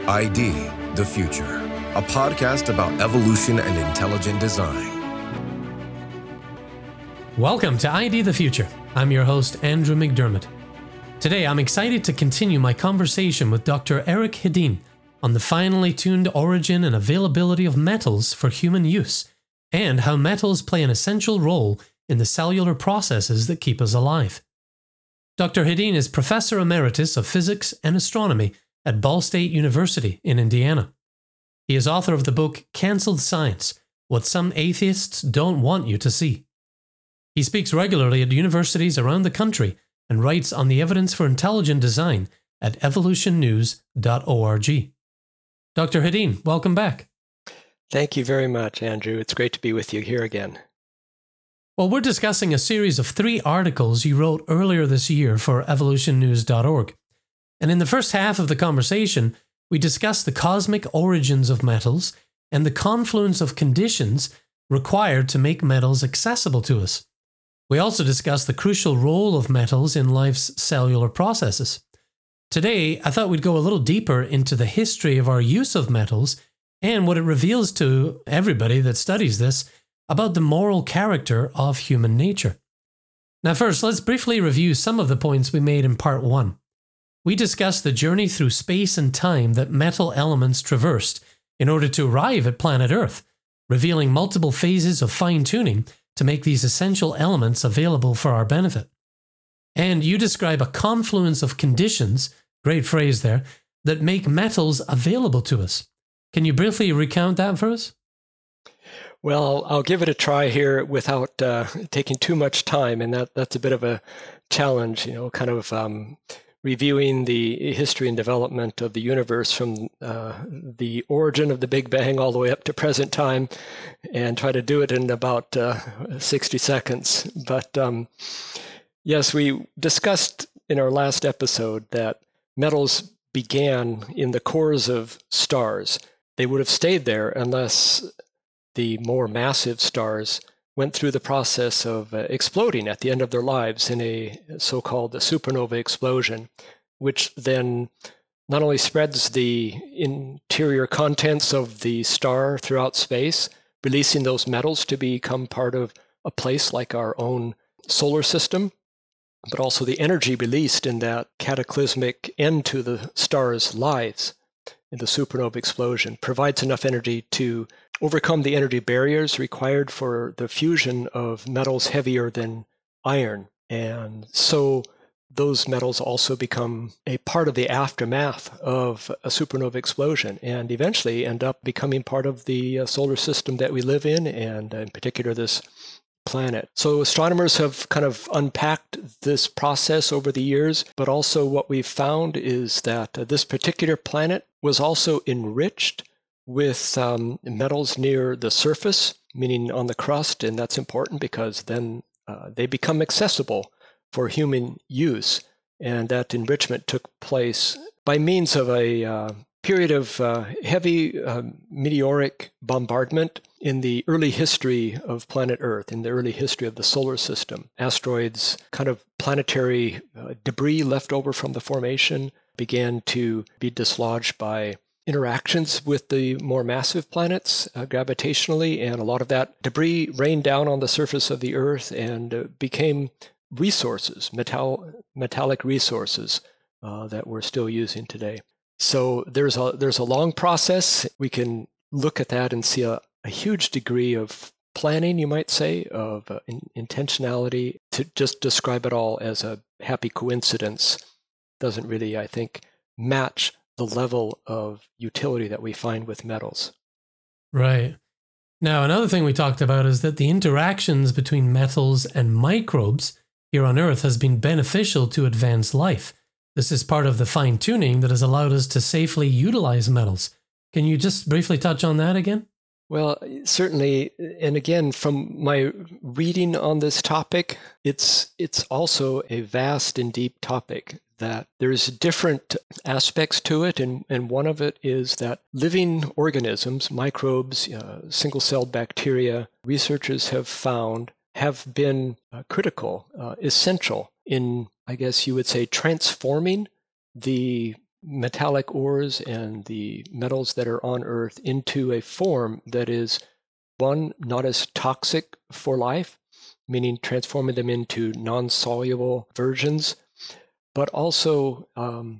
ID the Future, a podcast about evolution and intelligent design. Welcome to ID the Future. I'm your host, Andrew McDermott. Today, I'm excited to continue my conversation with Dr. Eric Hedin on the finely tuned origin and availability of metals for human use, and how metals play an essential role in the cellular processes that keep us alive. Dr. Hedin is Professor Emeritus of Physics and Astronomy at Ball State University in Indiana. He is author of the book Cancelled Science: What Some Atheists Don't Want You to See. He speaks regularly at universities around the country and writes on the evidence for intelligent design at evolutionnews.org. Dr. Hedin, welcome back. Thank you very much, Andrew. It's great to be with you here again. Well, we're discussing a series of 3 articles you wrote earlier this year for evolutionnews.org. And in the first half of the conversation, we discussed the cosmic origins of metals and the confluence of conditions required to make metals accessible to us. We also discussed the crucial role of metals in life's cellular processes. Today, I thought we'd go a little deeper into the history of our use of metals and what it reveals to everybody that studies this about the moral character of human nature. Now first, let's briefly review some of the points we made in part 1. We discussed the journey through space and time that metal elements traversed in order to arrive at planet Earth, revealing multiple phases of fine-tuning to make these essential elements available for our benefit. And you describe a confluence of conditions, great phrase there, that make metals available to us. Can you briefly recount that for us? Well, I'll give it a try here without taking too much time, and that's a bit of a challenge, kind of reviewing the history and development of the universe from the origin of the Big Bang all the way up to present time, and try to do it in about 60 seconds. But yes, we discussed in our last episode that metals began in the cores of stars. They would have stayed there unless the more massive stars went through the process of exploding at the end of their lives in a so-called supernova explosion, which then not only spreads the interior contents of the star throughout space, releasing those metals to become part of a place like our own solar system, but also the energy released in that cataclysmic end to the star's lives in the supernova explosion provides enough energy to overcome the energy barriers required for the fusion of metals heavier than iron. And so those metals also become a part of the aftermath of a supernova explosion and eventually end up becoming part of the solar system that we live in, and in particular this planet. So astronomers have kind of unpacked this process over the years, but also what we've found is that this particular planet was also enriched with metals near the surface, meaning on the crust, and that's important because then they become accessible for human use. And that enrichment took place by means of a period of heavy meteoric bombardment in the early history of planet Earth, in the early history of the solar system. Asteroids, kind of planetary debris left over from the formation, began to be dislodged by interactions with the more massive planets gravitationally, and a lot of that debris rained down on the surface of the Earth and became resources, metallic resources that we're still using today. So there's a long process. We can look at that and see a huge degree of planning, you might say, of intentionality. To just describe it all as a happy coincidence doesn't really, I think, match the level of utility that we find with metals. Right. Now, another thing we talked about is that the interactions between metals and microbes here on Earth has been beneficial to advanced life. This is part of the fine-tuning that has allowed us to safely utilize metals. Can you just briefly touch on that again? Well, certainly. And again, from my reading on this topic, it's also a vast and deep topic that there's different aspects to it. And one of it is that living organisms, microbes, single-celled bacteria, researchers have found have been critical, essential in, I guess you would say, transforming the metallic ores and the metals that are on Earth into a form that is, one, not as toxic for life, meaning transforming them into non-soluble versions, but also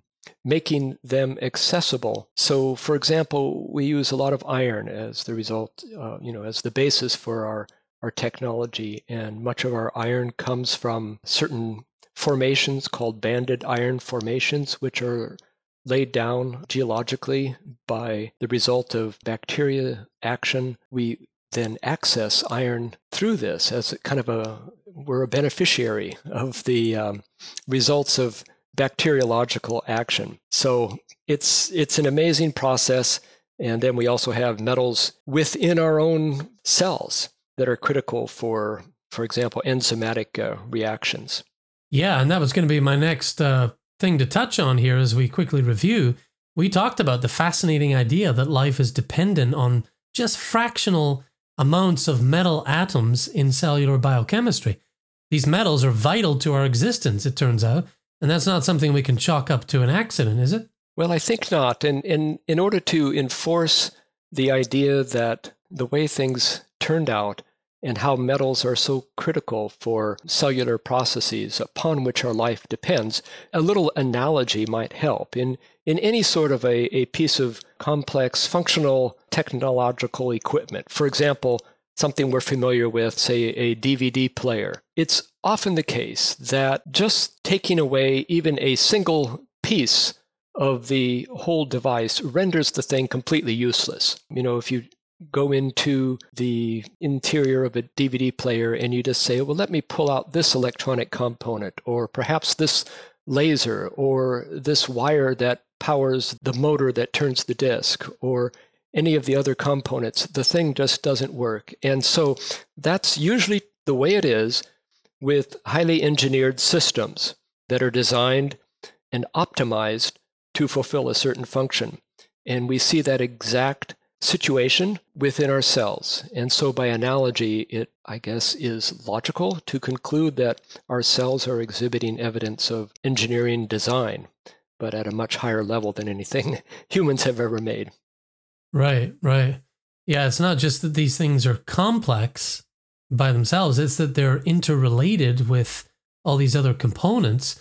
making them accessible. So, for example, we use a lot of iron as the result, as the basis for our technology, and much of our iron comes from certain formations called banded iron formations, which are laid down geologically by the result of bacteria action. We then access iron through this as kind of we're a beneficiary of the results of bacteriological action. So it's an amazing process. And then we also have metals within our own cells that are critical for example, enzymatic reactions. Yeah, and that was going to be my next thing to touch on here as we quickly review. We talked about the fascinating idea that life is dependent on just fractional amounts of metal atoms in cellular biochemistry. These metals are vital to our existence, it turns out, and that's not something we can chalk up to an accident, is it? Well, I think not. And in order to enforce the idea that the way things turned out and how metals are so critical for cellular processes upon which our life depends, a little analogy might help. In any sort of a piece of complex functional technological equipment, for example, something we're familiar with, say a DVD player, it's often the case that just taking away even a single piece of the whole device renders the thing completely useless. If you go into the interior of a DVD player and you just say, well, let me pull out this electronic component, or perhaps this laser, or this wire that powers the motor that turns the disc, or any of the other components, the thing just doesn't work. And so that's usually the way it is with highly engineered systems that are designed and optimized to fulfill a certain function. And we see that exact situation within our cells. And so by analogy, it, I guess, is logical to conclude that our cells are exhibiting evidence of engineering design, but at a much higher level than anything humans have ever made. Right. Yeah, it's not just that these things are complex by themselves, it's that they're interrelated with all these other components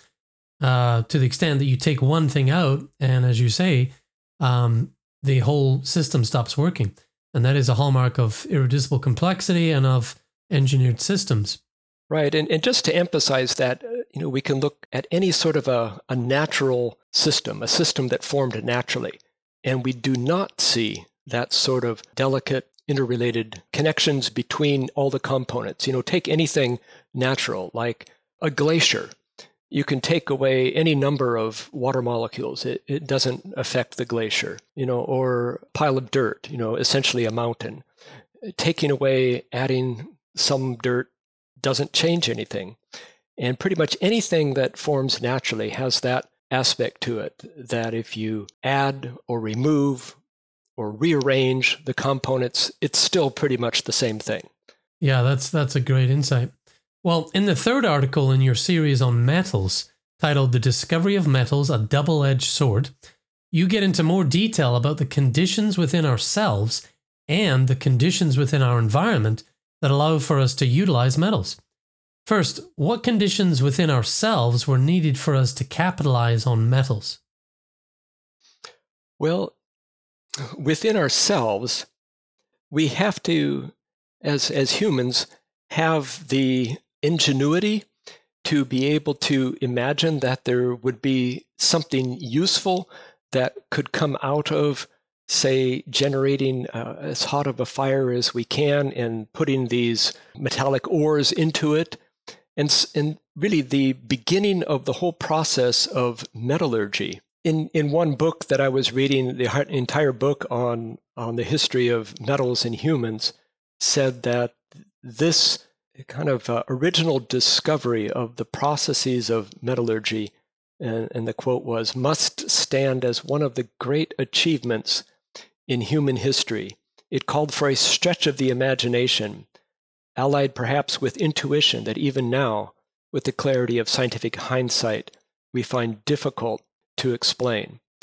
to the extent that you take one thing out, and as you say, the whole system stops working. And that is a hallmark of irreducible complexity and of engineered systems. Right. And just to emphasize that, we can look at any sort of a natural system, a system that formed naturally, and we do not see that sort of delicate interrelated connections between all the components. Take anything natural, like a glacier. You can take away any number of water molecules. It doesn't affect the glacier, or a pile of dirt, essentially a mountain. Taking away, adding some dirt doesn't change anything. And pretty much anything that forms naturally has that aspect to it, that if you add or remove or rearrange the components, it's still pretty much the same thing. Yeah, that's a great insight. Well, in the third article in your series on metals, titled The Discovery of Metals, A Double-Edged Sword, you get into more detail about the conditions within ourselves and the conditions within our environment that allow for us to utilize metals. First, what conditions within ourselves were needed for us to capitalize on metals? Well, within ourselves, we have to, as humans, have the ingenuity to be able to imagine that there would be something useful that could come out of, say, generating as hot of a fire as we can and putting these metallic ores into it. And really the beginning of the whole process of metallurgy. In one book that I was reading, the entire book on the history of metals in humans said that this kind of original discovery of the processes of metallurgy, and the quote was, must stand as one of the great achievements in human history. It called for a stretch of the imagination, allied perhaps with intuition that even now, with the clarity of scientific hindsight, we find difficult to explain.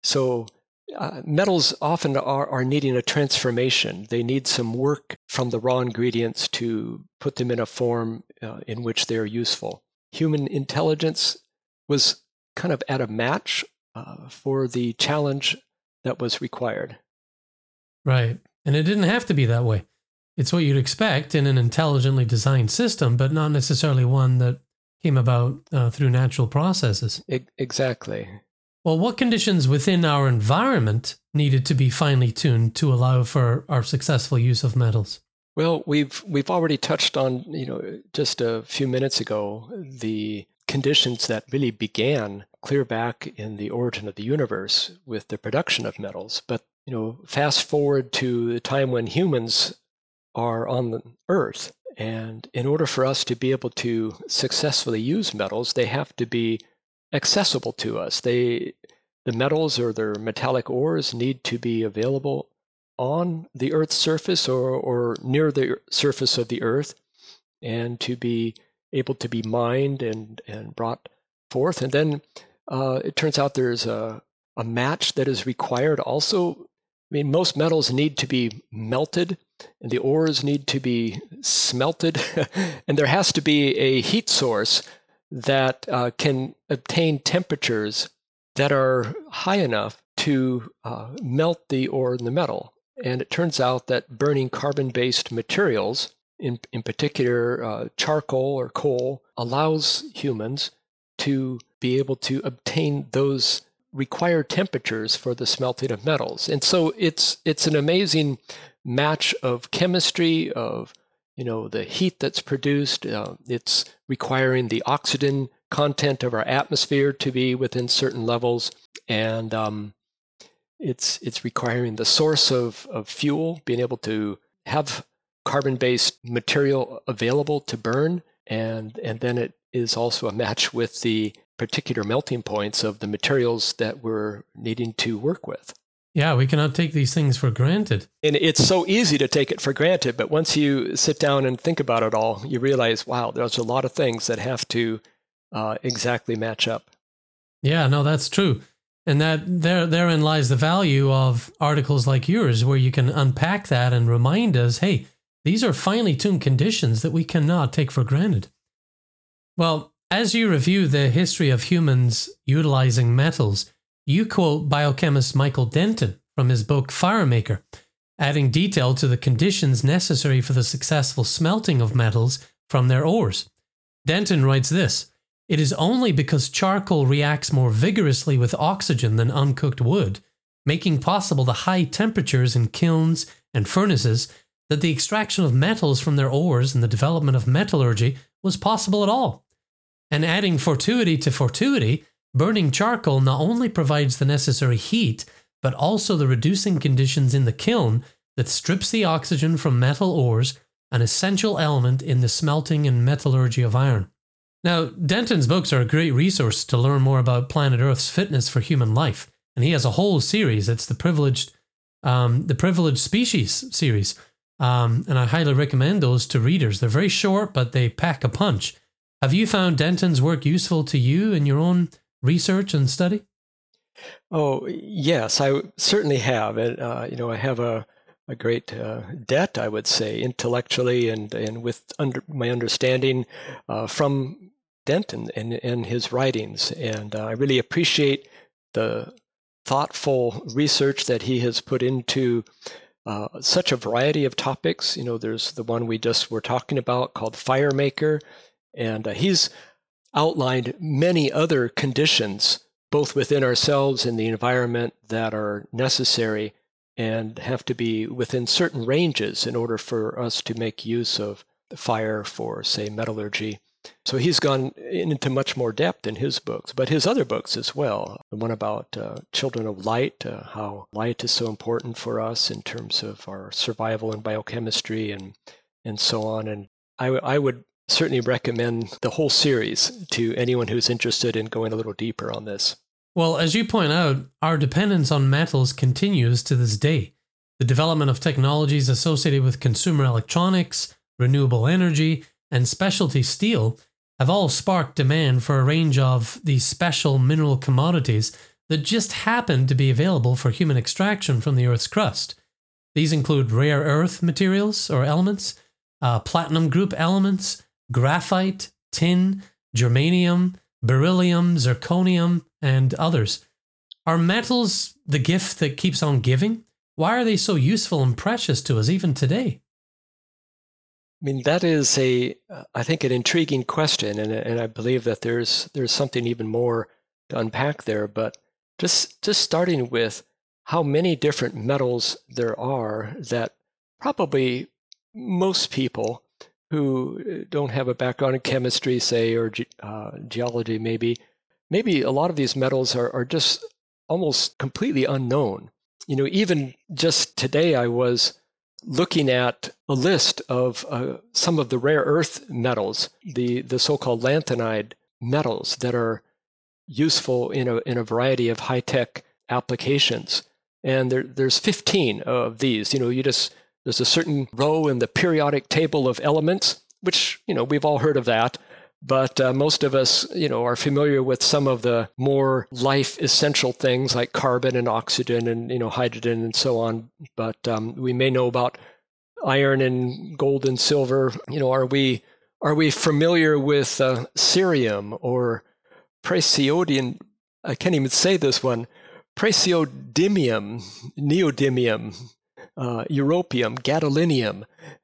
So metals often are needing a transformation. They need some work from the raw ingredients to put them in a form in which they're useful. Human intelligence was kind of at a match for the challenge that was required. Right. And it didn't have to be that way. It's what you'd expect in an intelligently designed system, but not necessarily one that came about through natural processes. Exactly. Well, what conditions within our environment needed to be finely tuned to allow for our successful use of metals? Well, we've already touched on, just a few minutes ago, the conditions that really began clear back in the origin of the universe with the production of metals. But, fast forward to the time when humans are on the Earth, and in order for us to be able to successfully use metals, they have to be accessible to us. The metals or their metallic ores need to be available on the Earth's surface or near the surface of the Earth, and to be able to be mined and brought forth. And then it turns out there's a match that is required also. I mean, most metals need to be melted, and the ores need to be smelted, and there has to be a heat source that can obtain temperatures that are high enough to melt the ore in the metal. And it turns out that burning carbon-based materials, in particular charcoal or coal, allows humans to be able to obtain those required temperatures for the smelting of metals. And so it's an amazing match of chemistry, of the heat that's produced. It's requiring the oxygen content of our atmosphere to be within certain levels, and it's requiring the source of fuel, being able to have carbon-based material available to burn, and then it is also a match with the particular melting points of the materials that we're needing to work with. Yeah, we cannot take these things for granted. And it's so easy to take it for granted, but once you sit down and think about it all, you realize, wow, there's a lot of things that have to exactly match up. Yeah, no, that's true. And that therein lies the value of articles like yours, where you can unpack that and remind us, hey, these are finely tuned conditions that we cannot take for granted. Well, as you review the history of humans utilizing metals, you quote biochemist Michael Denton from his book Firemaker, adding detail to the conditions necessary for the successful smelting of metals from their ores. Denton writes this: "It is only because charcoal reacts more vigorously with oxygen than uncooked wood, making possible the high temperatures in kilns and furnaces, that the extraction of metals from their ores and the development of metallurgy was possible at all." And adding fortuity to fortuity, burning charcoal not only provides the necessary heat, but also the reducing conditions in the kiln that strips the oxygen from metal ores, an essential element in the smelting and metallurgy of iron. Now, Denton's books are a great resource to learn more about planet Earth's fitness for human life, and he has a whole series. It's the Privileged Species series, and I highly recommend those to readers. They're very short, but they pack a punch. Have you found Denton's work useful to you in your own research and study? Oh, yes, I certainly have. And, I have a great debt, I would say, intellectually and with my understanding from Denton and his writings. And I really appreciate the thoughtful research that he has put into such a variety of topics. There's the one we just were talking about called Firemaker. And he's outlined many other conditions, both within ourselves and the environment, that are necessary and have to be within certain ranges in order for us to make use of fire for, say, metallurgy. So he's gone into much more depth in his books, but his other books as well. The one about Children of Light, how light is so important for us in terms of our survival in biochemistry and so on. And I would certainly recommend the whole series to anyone who's interested in going a little deeper on this. Well, as you point out, our dependence on metals continues to this day. The development of technologies associated with consumer electronics, renewable energy, and specialty steel have all sparked demand for a range of these special mineral commodities that just happen to be available for human extraction from the Earth's crust. These include rare earth materials or elements, platinum group elements, graphite, tin, germanium, beryllium, zirconium, and others. Are metals the gift that keeps on giving? Why are they so useful and precious to us even today? I mean, that is I think, an intriguing question, and I believe that there's something even more to unpack there. But just starting with how many different metals there are that probably most people who don't have a background in chemistry, say, or geology, maybe a lot of these metals are just almost completely unknown. Even just today, I was looking at a list of some of the rare earth metals, the so-called lanthanide metals that are useful in a variety of high-tech applications. And there's 15 of these. There's a certain row in the periodic table of elements, which, we've all heard of that. But most of us, are familiar with some of the more life essential things like carbon and oxygen and, hydrogen and so on. But we may know about iron and gold and silver. Are we familiar with cerium or praseodymium? I can't even say this one. Praseodymium, neodymium, europium, gadolinium.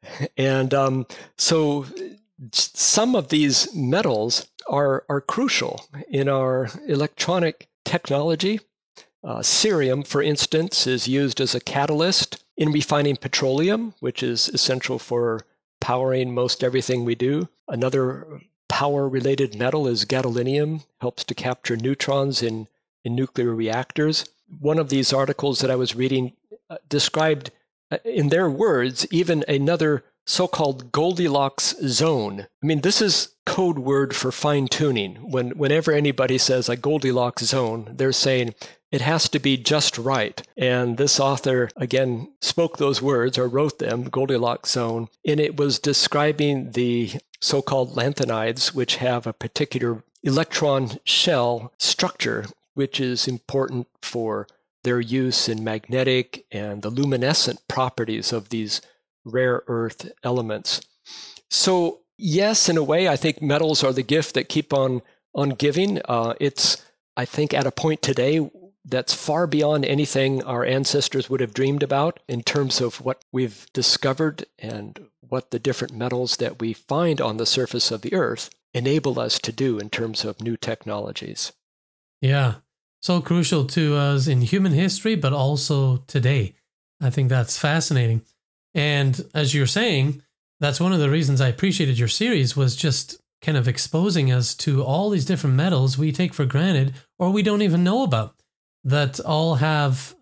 And so some of these metals are crucial in our electronic technology. Cerium, for instance, is used as a catalyst in refining petroleum, which is essential for powering most everything we do. Another power-related metal is gadolinium, helps to capture neutrons in nuclear reactors. One of these articles that I was reading described, in their words, even another so-called Goldilocks zone. I mean, this is code word for fine-tuning. Whenever anybody says a Goldilocks zone, they're saying it has to be just right. And this author, again, spoke those words or wrote them, Goldilocks zone, and it was describing the so-called lanthanides, which have a particular electron shell structure, which is important for their use in magnetic and the luminescent properties of these rare earth elements. So yes, in a way, I think metals are the gift that keep on giving. It's, I think, at a point today that's far beyond anything our ancestors would have dreamed about in terms of what we've discovered and what the different metals that we find on the surface of the earth enable us to do in terms of new technologies. Yeah, so crucial to us in human history, but also today. I think that's fascinating. And as you're saying, that's one of the reasons I appreciated your series, was just kind of exposing us to all these different metals we take for granted or we don't even know about, that all have,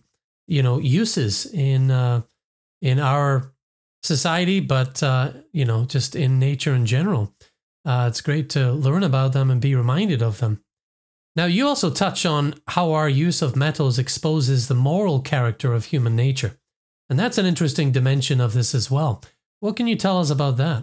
uses in our society, but, just in nature in general. It's great to learn about them and be reminded of them. Now, you also touch on how our use of metals exposes the moral character of human nature. And that's an interesting dimension of this as well. What can you tell us about that?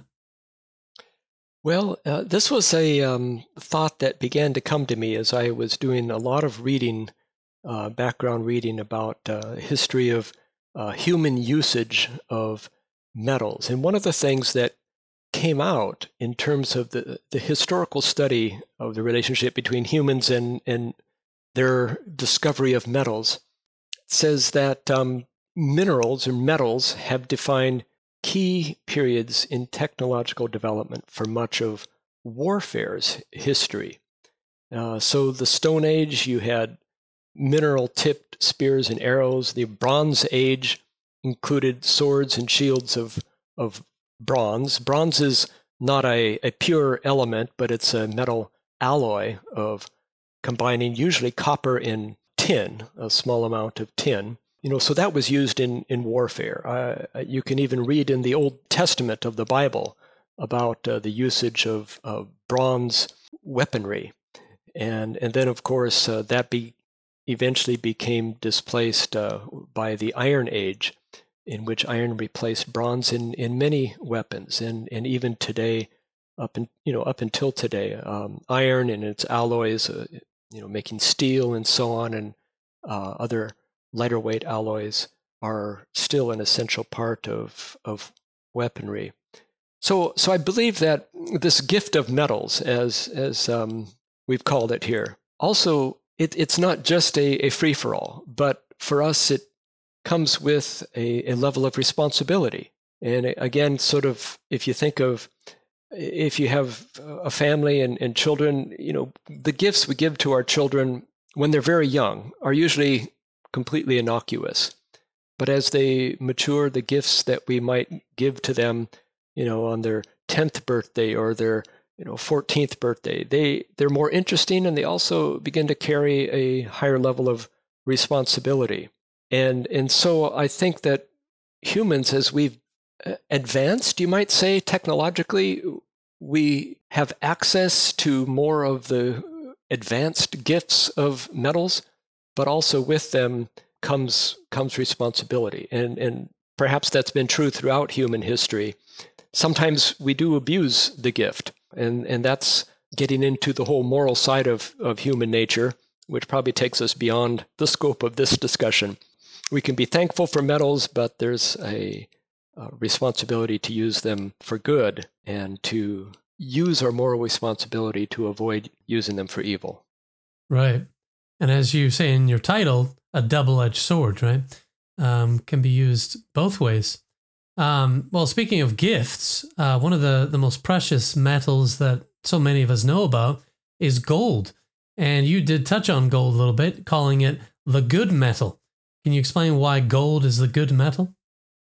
Well, this was a thought that began to come to me as I was doing a lot of reading, background reading about history of human usage of metals. And one of the things that came out in terms of the historical study of the relationship between humans and their discovery of metals says that minerals or metals have defined key periods in technological development for much of warfare's history. So the Stone Age, you had mineral-tipped spears and arrows. The Bronze Age included swords and shields of bronze. Bronze is not a pure element, but it's a metal alloy of combining usually copper and tin, a small amount of tin. So that was used in warfare. You can even read in the Old Testament of the Bible about the usage of bronze weaponry. And then, of course, that eventually became displaced by the Iron Age, in which iron replaced bronze in many weapons. And even today, up until today, iron and its alloys, making steel and so on, and other lighter weight alloys are still an essential part of weaponry. So I believe that this gift of metals, as we've called it here, also it's not just a free-for-all, but for us it comes with a level of responsibility. And again, sort of, if you think of, if you have a family and children, the gifts we give to our children when they're very young are usually completely innocuous. But as they mature, the gifts that we might give to them, on their 10th birthday or their 14th birthday, they're more interesting, and they also begin to carry a higher level of responsibility. And so I think that humans, as we've advanced, you might say, technologically, we have access to more of the advanced gifts of metals, but also with them comes responsibility. And perhaps that's been true throughout human history. Sometimes we do abuse the gift, and that's getting into the whole moral side of human nature, which probably takes us beyond the scope of this discussion. We can be thankful for metals, but there's a responsibility to use them for good and to use our moral responsibility to avoid using them for evil. Right. And as you say in your title, a double-edged sword, right? Can be used both ways. Well, speaking of gifts, one of the most precious metals that so many of us know about is gold. And you did touch on gold a little bit, calling it the good metal. Can you explain why gold is the good metal?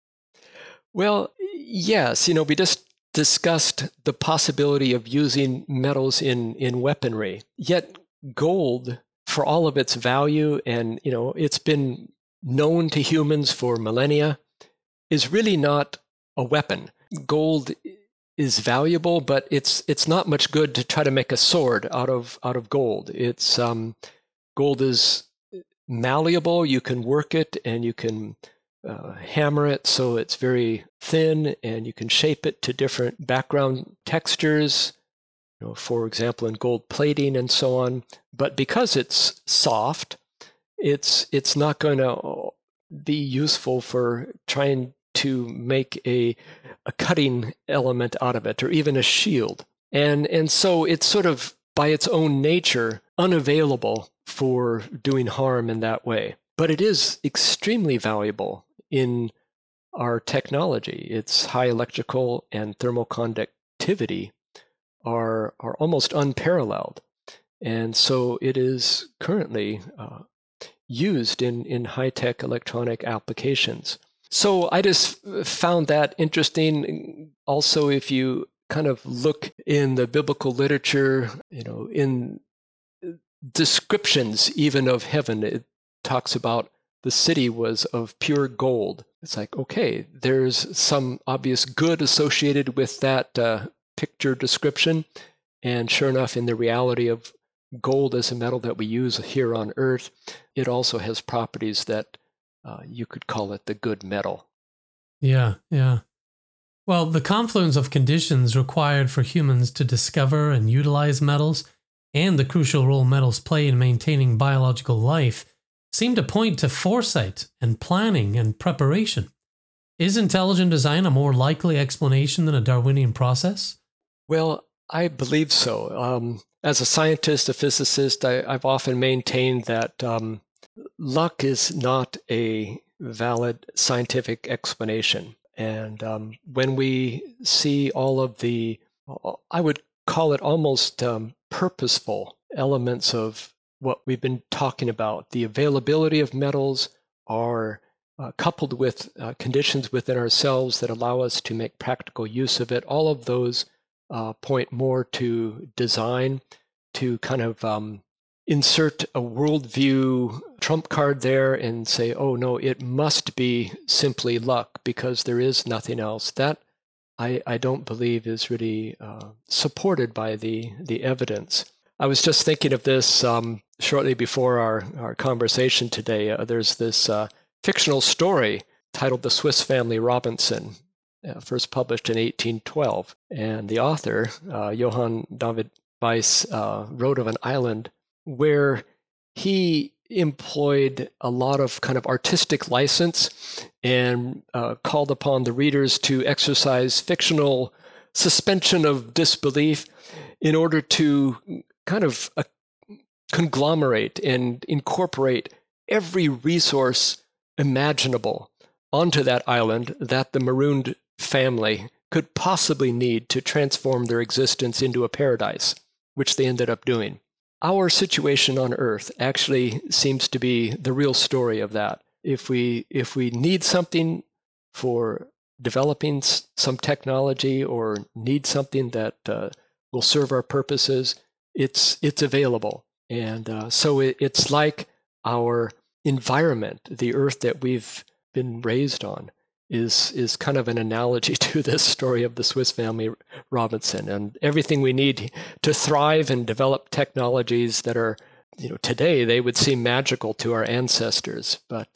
Well, yes. We just discussed the possibility of using metals in weaponry. Yet gold, for all of its value, and it's been known to humans for millennia, is really not a weapon. Gold is valuable, but it's not much good to try to make a sword out of gold. It's gold is malleable. You can work it, and you can hammer it so it's very thin, and you can shape it to different background textures, for example, in gold plating and so on. But because it's soft, it's not going to be useful for trying to make a cutting element out of it, or even a shield. And so it's sort of, by its own nature, unavailable for doing harm in that way. But it is extremely valuable in our technology. Its high electrical and thermal conductivity are almost unparalleled. And so it is currently used in high-tech electronic applications. So I just found that interesting. Also, if you kind of look in the biblical literature, in descriptions even of heaven, it talks about the city was of pure gold. It's like, okay, there's some obvious good associated with that picture description. And sure enough, in the reality of gold as a metal that we use here on Earth, it also has properties that you could call it the good metal. Yeah. Well, the confluence of conditions required for humans to discover and utilize metals, and the crucial role metals play in maintaining biological life, seem to point to foresight and planning and preparation. Is intelligent design a more likely explanation than a Darwinian process? Well, I believe so. As a scientist, a physicist, I've often maintained that luck is not a valid scientific explanation. And when we see all of the, I would call it almost purposeful elements of what we've been talking about, the availability of metals are coupled with conditions within ourselves that allow us to make practical use of it. All of those point more to design, to kind of insert a worldview trump card there and say, oh no, it must be simply luck because there is nothing else. That I don't believe is really supported by the evidence. I was just thinking of this shortly before our conversation today. There's this fictional story titled The Swiss Family Robinson, first published in 1812. And the author, Johann David Weiss, wrote of an island where he employed a lot of kind of artistic license and called upon the readers to exercise fictional suspension of disbelief in order to kind of conglomerate and incorporate every resource imaginable onto that island that the marooned family could possibly need to transform their existence into a paradise, which they ended up doing. Our situation on Earth actually seems to be the real story of that. If we need something for developing some technology or need something that will serve our purposes, it's available. And so it's like our environment, the Earth that we've been raised on, is kind of an analogy to this story of the Swiss Family Robinson, and everything we need to thrive and develop technologies that are, today they would seem magical to our ancestors, but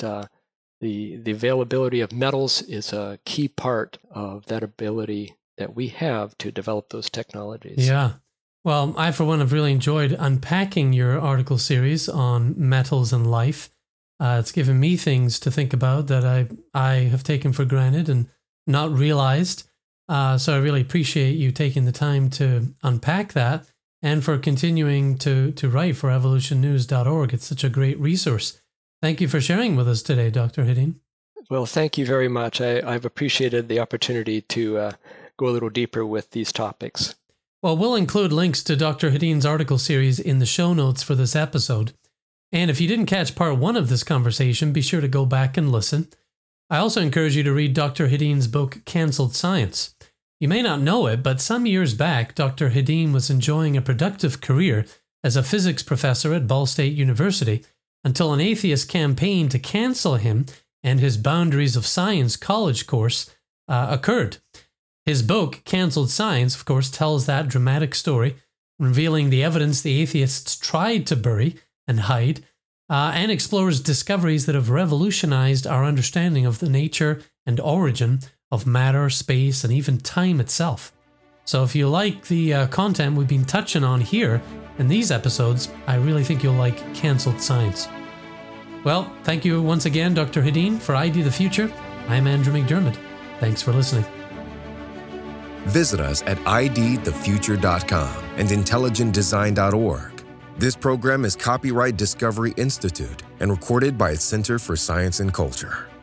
the availability of metals is a key part of that ability that we have to develop those technologies. Yeah. Well, I, for one, have really enjoyed unpacking your article series on metals and life. It's given me things to think about that I have taken for granted and not realized. So I really appreciate you taking the time to unpack that and for continuing to write for evolutionnews.org. It's such a great resource. Thank you for sharing with us today, Dr. Hedin. Well, thank you very much. I've appreciated the opportunity to go a little deeper with these topics. Well, we'll include links to Dr. Hedin's article series in the show notes for this episode. And if you didn't catch part 1 of this conversation, be sure to go back and listen. I also encourage you to read Dr. Hedin's book, Cancelled Science. You may not know it, but some years back, Dr. Hedin was enjoying a productive career as a physics professor at Ball State University until an atheist campaign to cancel him and his Boundaries of Science college course occurred. His book, Cancelled Science, of course, tells that dramatic story, revealing the evidence the atheists tried to bury and hide, and explores discoveries that have revolutionized our understanding of the nature and origin of matter, space, and even time itself. So if you like the content we've been touching on here in these episodes, I really think you'll like Cancelled Science. Well, thank you once again, Dr. Hedin, for ID the Future. I'm Andrew McDermott. Thanks for listening. Visit us at idthefuture.com and intelligentdesign.org. This program is copyright Discovery Institute and recorded by its Center for Science and Culture.